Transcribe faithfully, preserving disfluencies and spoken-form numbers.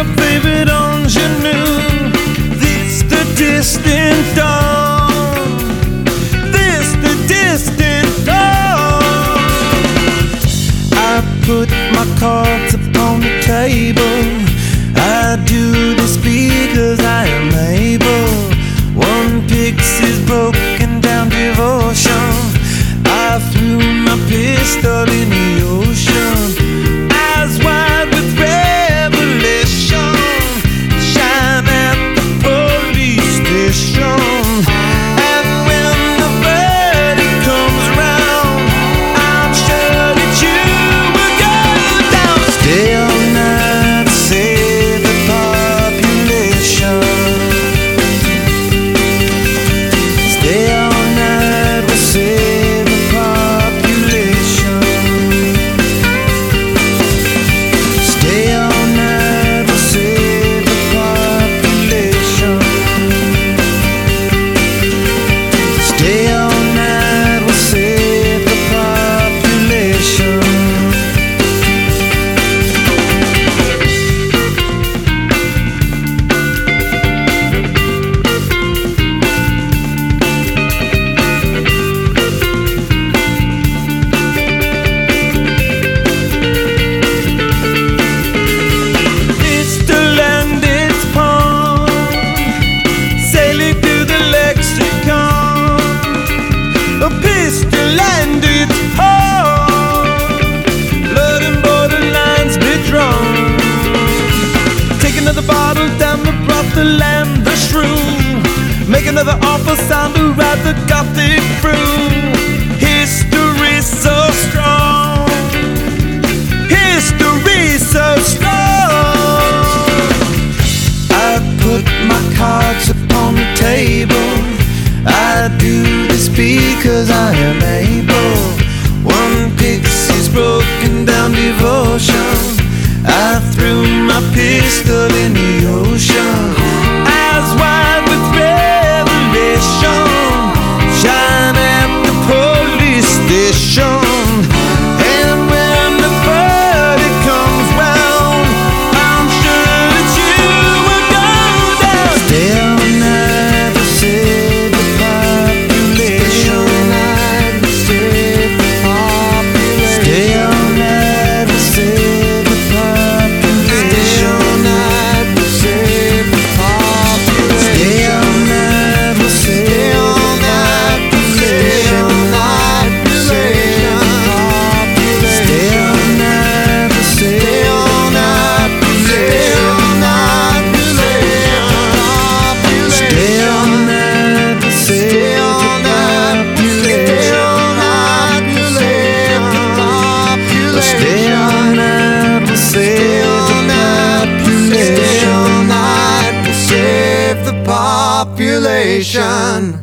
your favorite ingenue. This the distant dawn. This the distant dawn. I put my cards upon the table. I do this because I am able. One pixie's broken down devotion. I threw my pistol in the ocean. Eyes wide with revelation. Shine at the police station. And when the verdict comes around, I'm sure that you will go down. Stay all night, save the population. Stay all night, we'll save the population. Stay all night, we'll save the population. Stay all night, we'll save the population. Pistol and its pawn, sailing through the lexicon. A pistol and its pawn, blood and borderlines be drawn. Take another bottle down the brothel and the shrew. Make another awful sound to ride the gothic through. History so strong. History so strong. I put my cards upon the table. I do this because I am able. One pixie's broken down devotion. I threw my pistol in the ocean. Eyes wide with revelation. Shine at the police station. And when the verdict comes round, I'm sure that you will go down. Stay all night, we'll save the population. Stay all night, we'll save the population. Stay all night, we'll save the population. Stay all night, we'll save the population.